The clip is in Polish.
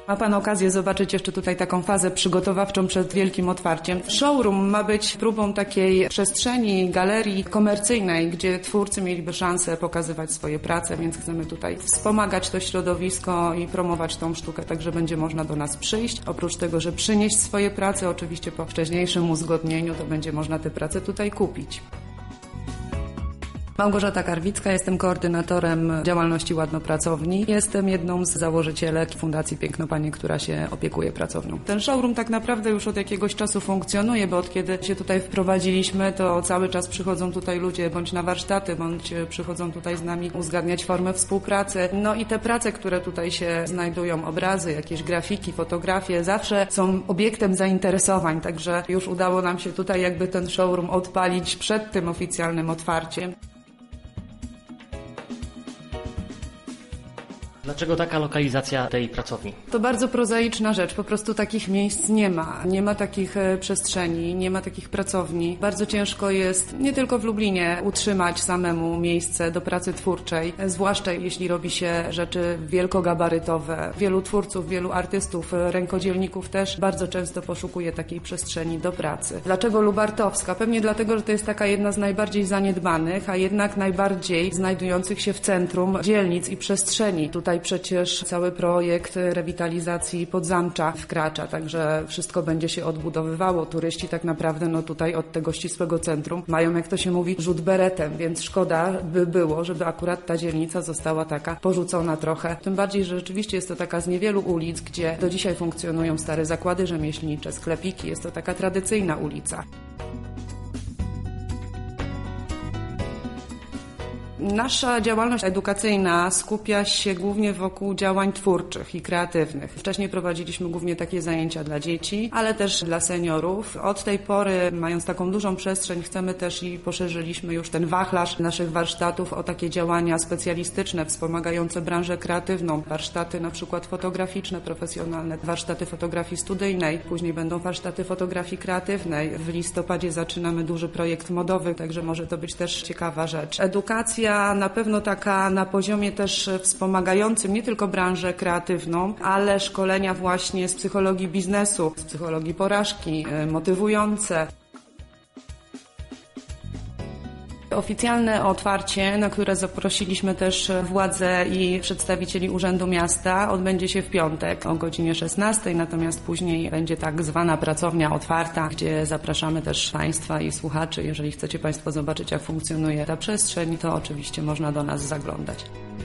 Ma Pan okazję zobaczyć jeszcze tutaj taką fazę przygotowawczą przed wielkim otwarciem. Showroom ma być próbą takiej przestrzeni, galerii komercyjnej, gdzie twórcy mieliby szansę pokazywać swoje prace, więc chcemy tutaj wspomagać to środowisko i promować tą sztukę, także będzie można do nas przyjść. Oprócz tego, że przynieść swoje prace, oczywiście po wcześniejszym uzgodnieniu, to będzie można te prace tutaj kupić. Małgorzata Karwicka, jestem koordynatorem działalności Ładno-Pracowni. Jestem jedną z założycielek Fundacji Piękno Panie, która się opiekuje pracownią. Ten showroom tak naprawdę już od jakiegoś czasu funkcjonuje, bo od kiedy się tutaj wprowadziliśmy, to cały czas przychodzą tutaj ludzie bądź na warsztaty, bądź przychodzą tutaj z nami uzgadniać formę współpracy. No i te prace, które tutaj się znajdują, obrazy, jakieś grafiki, fotografie, zawsze są obiektem zainteresowań, także już udało nam się tutaj jakby ten showroom odpalić przed tym oficjalnym otwarciem. Dlaczego taka lokalizacja tej pracowni? To bardzo prozaiczna rzecz, po prostu takich miejsc nie ma. Nie ma takich przestrzeni, nie ma takich pracowni. Bardzo ciężko jest, nie tylko w Lublinie, utrzymać samemu miejsce do pracy twórczej, zwłaszcza jeśli robi się rzeczy wielkogabarytowe. Wielu twórców, wielu artystów, rękodzielników też bardzo często poszukuje takiej przestrzeni do pracy. Dlaczego Lubartowska? Pewnie dlatego, że to jest taka jedna z najbardziej zaniedbanych, a jednak najbardziej znajdujących się w centrum dzielnic i przestrzeni. Tutaj przecież cały projekt rewitalizacji Podzamcza wkracza, także wszystko będzie się odbudowywało. Turyści tak naprawdę tutaj od tego ścisłego centrum mają, jak to się mówi, rzut beretem, więc szkoda by było, żeby akurat ta dzielnica została taka porzucona trochę. Tym bardziej, że rzeczywiście jest to taka z niewielu ulic, gdzie do dzisiaj funkcjonują stare zakłady rzemieślnicze, sklepiki. Jest to taka tradycyjna ulica. Nasza działalność edukacyjna skupia się głównie wokół działań twórczych i kreatywnych. Wcześniej prowadziliśmy głównie takie zajęcia dla dzieci, ale też dla seniorów. Od tej pory, mając taką dużą przestrzeń, chcemy też i poszerzyliśmy już ten wachlarz naszych warsztatów o takie działania specjalistyczne, wspomagające branżę kreatywną. Warsztaty na przykład fotograficzne, profesjonalne, warsztaty fotografii studyjnej, później będą warsztaty fotografii kreatywnej. W listopadzie zaczynamy duży projekt modowy, także może to być też ciekawa rzecz. Edukacja na pewno taka na poziomie też wspomagającym nie tylko branżę kreatywną, ale szkolenia właśnie z psychologii biznesu, z psychologii porażki, motywujące. Oficjalne otwarcie, na które zaprosiliśmy też władze i przedstawicieli Urzędu Miasta, odbędzie się w piątek o godzinie 16, natomiast później będzie tak zwana pracownia otwarta, gdzie zapraszamy też Państwa i słuchaczy. Jeżeli chcecie Państwo zobaczyć, jak funkcjonuje ta przestrzeń, to oczywiście można do nas zaglądać.